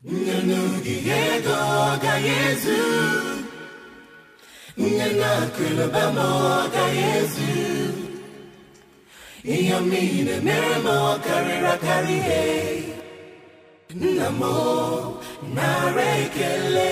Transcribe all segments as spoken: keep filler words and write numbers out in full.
Nyanugiego ga Yesu Nyanakulabamo ga Yesu Iyamine meremo karira kariye Namo narekele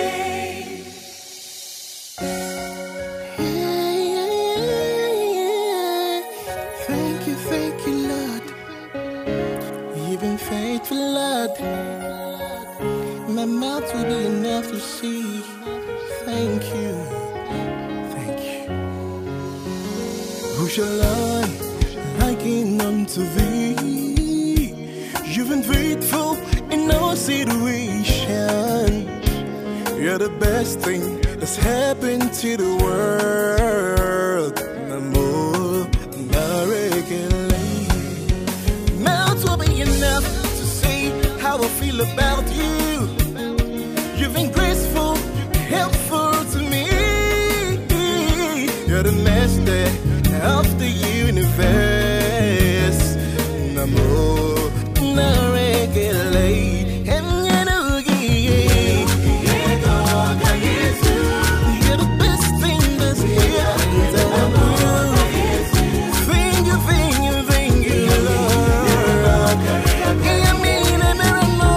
Thank you, thank you, Lord. You've been faithful, Lord. My mouth will be enough to see. Thank you, thank you. Who shall I liken unto thee? You've been faithful in all situation. You're the best thing that's happened to the world. Namo narekele. Mouth will be enough to say how I feel about you. You've been graceful, helpful to me. You're the master of the universe. Namo narekele. You're the best thing that's happened to me. Thank you, thank you, thank you, Lord. I mean, I never know.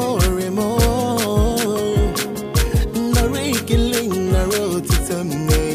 Killing, I wrote it some name.